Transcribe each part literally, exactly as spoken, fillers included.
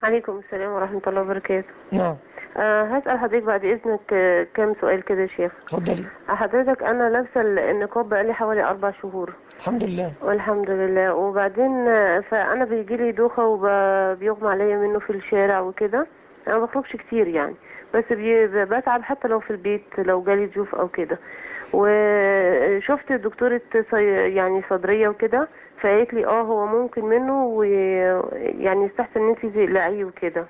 عليكم السلام ورحمة الله وبركاته. نعم. أه هسأل حضرتك بعد إذنك آه، كام سؤال كده يا شيخ. اتفضلي. حضرتك أنا لابسة النقاب بقالي حوالي أربع شهور. الحمد لله. والحمد لله. وبعدين آه، فأنا بيجيلي دوخة وبيغمى عليا منه في الشارع وكده. أنا ما بخرجش كتير يعني، بس بي- بتعب حتى لو في البيت لو جالي ضيوف أو كده. وشفت دكتورة صي... يعني صدرية وكده، فقالت لي اه هو ممكن منه، ويعني يستحسن ان انت تقلعيه وكده.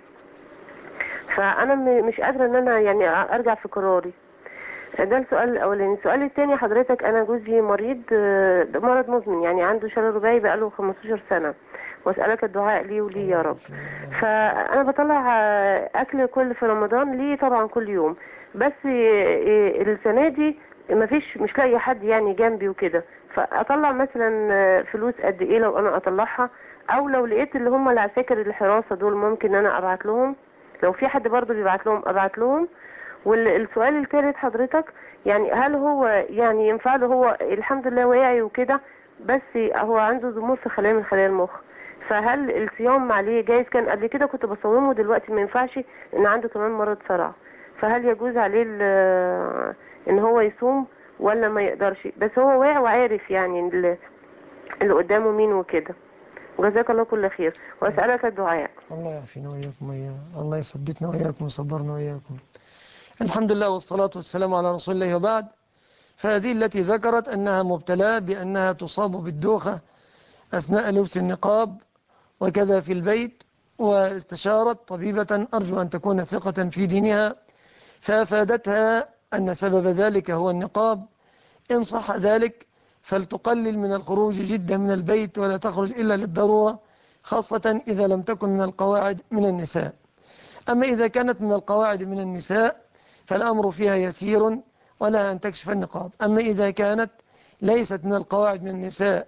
فانا م- مش قادره ان انا يعني ارجع في قراري. ده السؤال الاولاني. السؤال الثاني حضرتك، انا جوزي مريض آه، مرض مزمن، يعني عنده شلل رباعي بقاله خمستاشر سنه، واسالك الدعاء ليه وليه الله يا رب. يعافينا وإياك. فانا بطلع آه، اكل كل في رمضان ليه طبعا كل يوم، بس آه، آه، السنه دي مفيش، مش لاقي حد يعني جنبي وكده. فاطلع مثلا آه، فلوس قد ايه لو انا اطلعها؟ او لو لقيت اللي هم العساكر الحراسه دول ممكن انا ابعت لهم، لو في حد برضه بيبعت لهم ابعت لهم. والسؤال الثالث حضرتك، يعني هل هو يعني ينفع له؟ هو الحمد لله واعي وكده، بس هو عنده ضمور في خلايا من خلايا المخ. فهل الصيام عليه جايز؟ كان قبل كده كنت بصومه، دلوقتي ما ينفعش ان عنده كمان مرض صرع. فهل يجوز عليه ال- ان هو يصوم ولا ما يقدرش؟ بس هو واعي وعارف يعني اللي اللي قدامه مين وكده. جزاك الله كل خير، واسالك الدعاء. الله يعافينا وإياكم وإياه. الله يثبتنا وإياكم ويصبرنا وإياكم. الحمد لله والصلاة والسلام على رسول الله وبعد. فهذه التي ذكرت أنها مبتلاة بأنها تصاب بالدوخة أثناء لبس النقاب وكذا في البيت، واستشارت طبيبة أرجو أن تكون ثقة في دينها، فأفادتها أن سبب ذلك هو النقاب. إن صح ذلك فلتقلل من الخروج جدا من البيت، ولا تخرج إلا للضرورة، خاصة إذا لم تكن من القواعد من النساء. أما إذا كانت من القواعد من النساء فالأمر فيها يسير، ولا أن تكشف النقاب. أما إذا كانت ليست من القواعد من النساء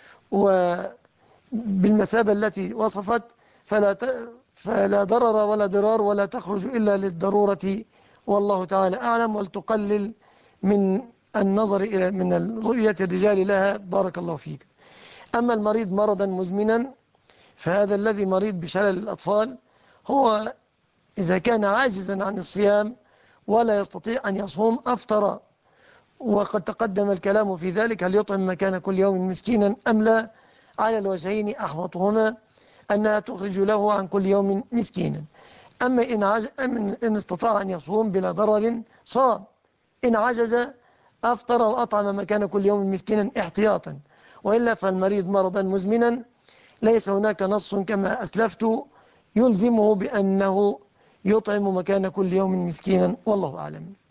وبالمثابة التي وصفت فلا ت... فلا ضرر ولا ضرار، ولا تخرج إلا للضرورة، والله تعالى أعلم. ولتقلل من النظر إلى من رؤية الرجال لها، بارك الله فيك. أما المريض مرضا مزمنا، فهذا الذي مريض بشلل الأطفال هو إذا كان عاجزا عن الصيام ولا يستطيع أن يصوم أفطر. وقد تقدم الكلام في ذلك، هل يطعم مكان كل يوم مسكينا أم لا؟ على الوجهين أحوطهما أنها تخرج له عن كل يوم مسكينا. أما إن, عج... أم إن استطاع أن يصوم بلا ضرر صام، إن عجز أفطر وأطعم مكان كل يوم مسكينا احتياطا. وإلا فالمريض مرضا مزمنا ليس هناك نص كما أسلفت يلزمه بأنه يطعم مكان كل يوم مسكينا، والله أعلم.